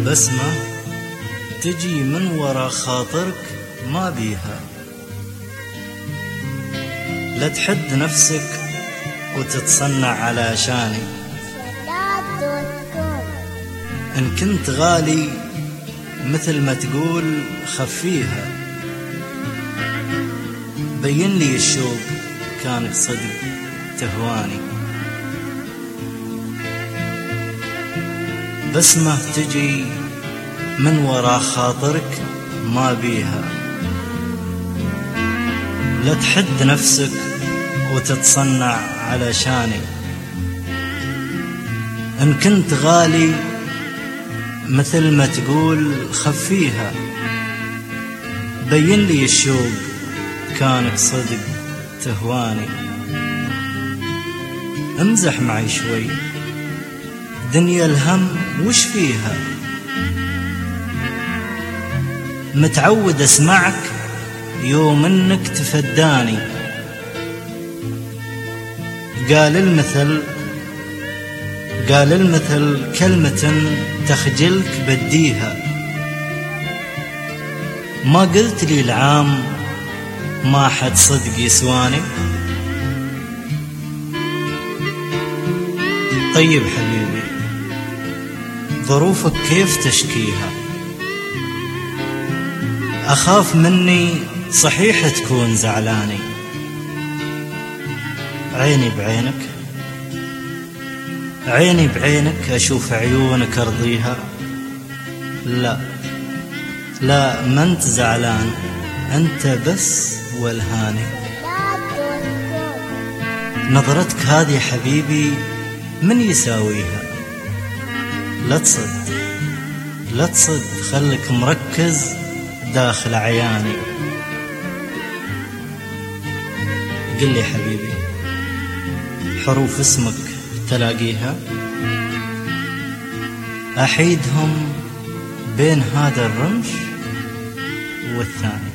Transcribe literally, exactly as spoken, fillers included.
بسمة تجي من ورا خاطرك ما بيها، لا تحد نفسك وتتصنع على شاني. إن كنت غالي مثل ما تقول خفيها، بين لي الشوق كانك صدق تهواني. بسمة تجي من ورا خاطرك ما بيها، لا تحد نفسك وتتصنع على شاني. إن كنت غالي مثل ما تقول خفيها، بين لي الشوق كانك صدق تهواني. امزح معي شوي، دنيا الهم وش فيها؟ متعود اسمعك يوم انك تفداني. قال المثل قال المثل كلمة تخجلك بديها. ما قلت لي العام ما حد صدق يسواني. طيب حبيبي، ظروفك كيف تشكيها؟ أخاف مني صحيح تكون زعلاني. عيني بعينك عيني بعينك أشوف عيونك أرضيها. لا لا ما أنت زعلان، أنت بس والهاني. نظرتك هذه حبيبي من يساويها؟ لا تصد لا تصد خلك مركز داخل عياني. قل لي حبيبي، حروف اسمك تلاقيها؟ أحيدهم بين هذا الرمش والثاني.